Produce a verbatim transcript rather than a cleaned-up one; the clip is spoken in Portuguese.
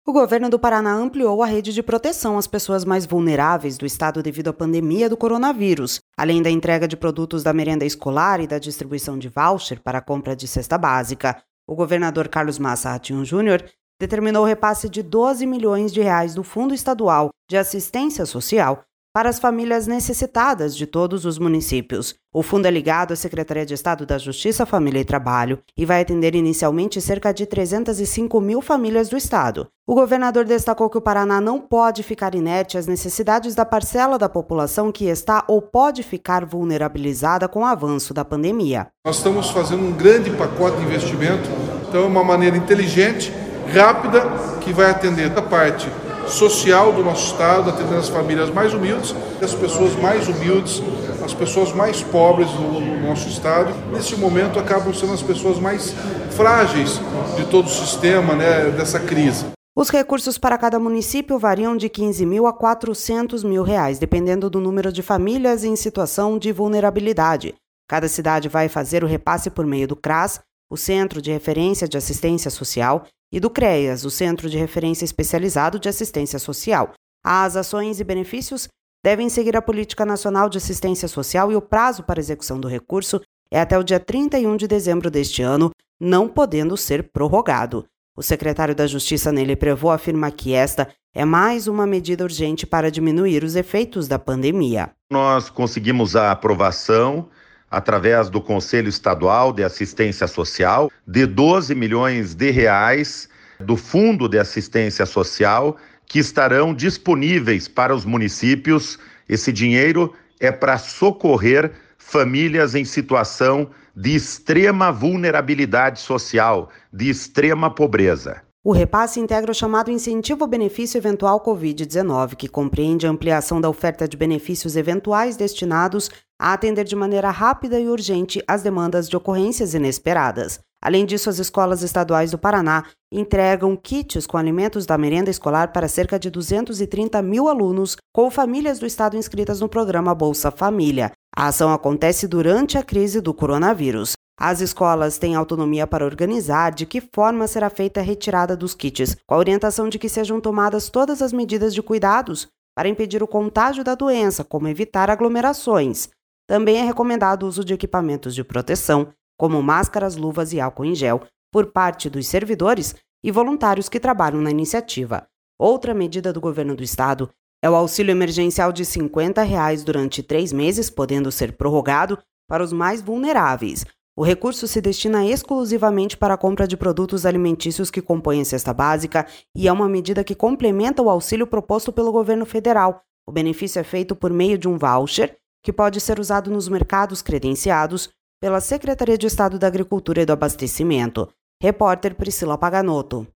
O governo do Paraná ampliou a rede de proteção às pessoas mais vulneráveis do estado devido à pandemia do coronavírus, além da entrega de produtos da merenda escolar e da distribuição de voucher para a compra de cesta básica. O governador Carlos Massa Ratinho Júnior determinou o repasse de doze milhões de reais do Fundo Estadual de Assistência Social para as famílias necessitadas de todos os municípios. O fundo é ligado à Secretaria de Estado da Justiça, Família e Trabalho e vai atender inicialmente cerca de trezentas e cinco mil famílias do estado. O governador destacou que o Paraná não pode ficar inerte às necessidades da parcela da população que está ou pode ficar vulnerabilizada com o avanço da pandemia. Nós estamos fazendo um grande pacote de investimento, então é uma maneira inteligente, rápida, que vai atender a parte social do nosso estado, atendendo as famílias mais humildes, as pessoas mais humildes, as pessoas mais pobres do, do nosso estado. Nesse momento acabam sendo as pessoas mais frágeis de todo o sistema, né, dessa crise. Os recursos para cada município variam de quinze mil a quatrocentos mil reais, dependendo do número de famílias em situação de vulnerabilidade. Cada cidade vai fazer o repasse por meio do CRAS, o Centro de Referência de Assistência Social, e do CREAS, o Centro de Referência Especializado de Assistência Social. As ações e benefícios devem seguir a Política Nacional de Assistência Social e o prazo para execução do recurso é até o dia trinta e um de dezembro deste ano, não podendo ser prorrogado. O secretário da Justiça, Nele Prevot, afirma que esta é mais uma medida urgente para diminuir os efeitos da pandemia. Nós conseguimos a aprovação, através do Conselho Estadual de Assistência Social, de doze milhões de reais do Fundo de Assistência Social, que estarão disponíveis para os municípios. Esse dinheiro é para socorrer famílias em situação de extrema vulnerabilidade social, de extrema pobreza. O repasse integra o chamado Incentivo Benefício Eventual covid dezenove, que compreende a ampliação da oferta de benefícios eventuais destinados a atender de maneira rápida e urgente as demandas de ocorrências inesperadas. Além disso, as escolas estaduais do Paraná entregam kits com alimentos da merenda escolar para cerca de duzentos e trinta mil alunos com famílias do estado inscritas no programa Bolsa Família. A ação acontece durante a crise do coronavírus. As escolas têm autonomia para organizar de que forma será feita a retirada dos kits, com a orientação de que sejam tomadas todas as medidas de cuidados para impedir o contágio da doença, como evitar aglomerações. Também é recomendado o uso de equipamentos de proteção, como máscaras, luvas e álcool em gel, por parte dos servidores e voluntários que trabalham na iniciativa. Outra medida do governo do estado é o auxílio emergencial de cinquenta reais durante três meses, podendo ser prorrogado para os mais vulneráveis. O recurso se destina exclusivamente para a compra de produtos alimentícios que compõem a cesta básica e é uma medida que complementa o auxílio proposto pelo governo federal. O benefício é feito por meio de um voucher que pode ser usado nos mercados credenciados pela Secretaria de Estado da Agricultura e do Abastecimento. Repórter Priscila Paganotto.